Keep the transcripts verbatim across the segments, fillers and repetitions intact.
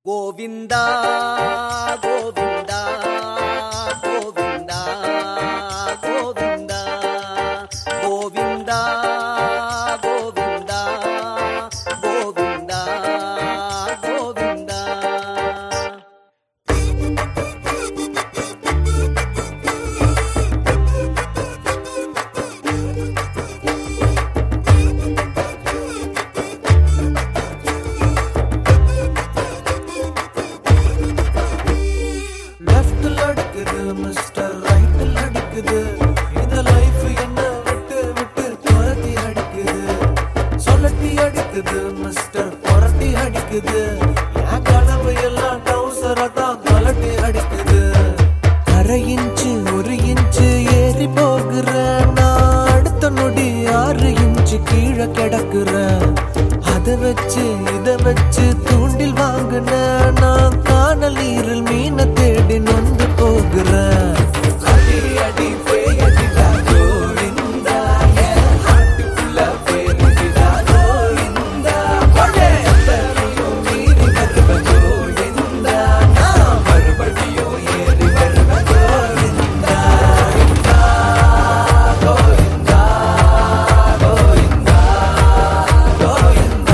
Govinda Govinda Govinda Govinda Govinda Govinda Govinda Govinda mister ரைட்டில் அடிக்குது இந்த லைஃப் என்ன விட்டு விட்டு துரத்தி அடிக்குது சொல்லட்டி அடிக்குது மிஸ்டர் புரட்டி அடிக்குது என் கனவு எல்லாம் டவுசரை தான் கலட்டி அடிக்குது அரை இன்ச்சு ஒரு இன்ச்சு ஏறி போகிறேன் நான் அடுத்த நொடி ஆறு இன்ச்சு கீழே கிடக்குறேன் அதை வச்சு இதை வச்சு தூண்டில் வாங்கினேன் நான் காணல் நீரில் மீனை தேடி நொந்து போகிறேன் அடி அடி பேயடிடா கோவிந்தா என் ஹார்ட்டுக்குள்ள பேருடிடா கோவிந்தா பழையும் மீறி வருவ கோவிந்தா நான் மறுபடியும் ஏறி வருவ கோவிந்தா கோவிந்தா கோவிந்தா கோவிந்தா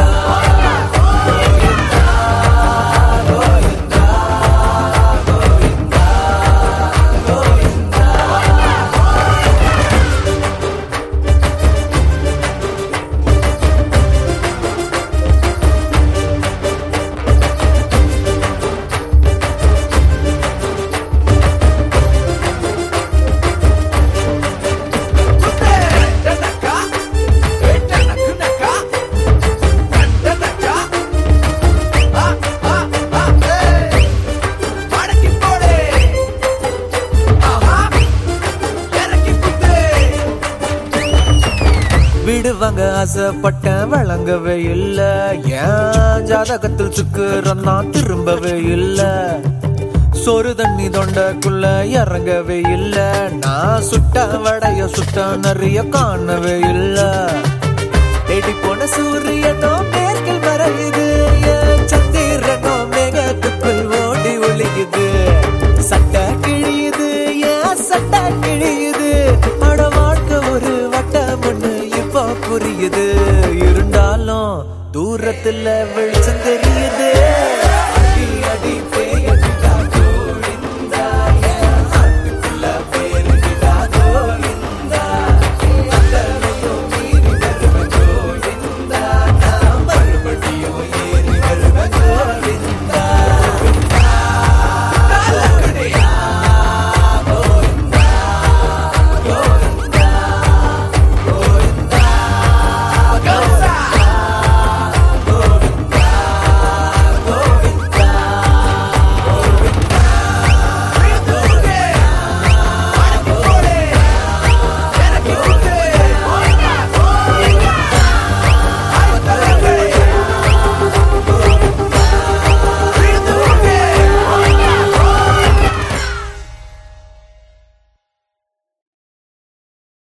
விடுவாங்க ஆசைப்பட்டேன் வழங்கவே இல்ல ஏன் ஜாதகத்தில் சுக்குறோம் நான் திரும்பவே இல்ல சொரு தண்ணி தொண்டக்குள்ள இறங்கவே இல்ல நான் சுட்ட வடைய சுட்ட நிறைய காணவே இல்ல தேடி போன சூரியனோ மேற்கில் மறையுது என் சந்திரனோ மேகத்துக்குள் ஓடி ஒளியுது சட்ட கிழியுது ஏன் சட்ட கிழியுது அட வாழ்க்கை ஒரு வட்ட மண்ணு புரியுது இருந்தாலும் தூரத்துல விழ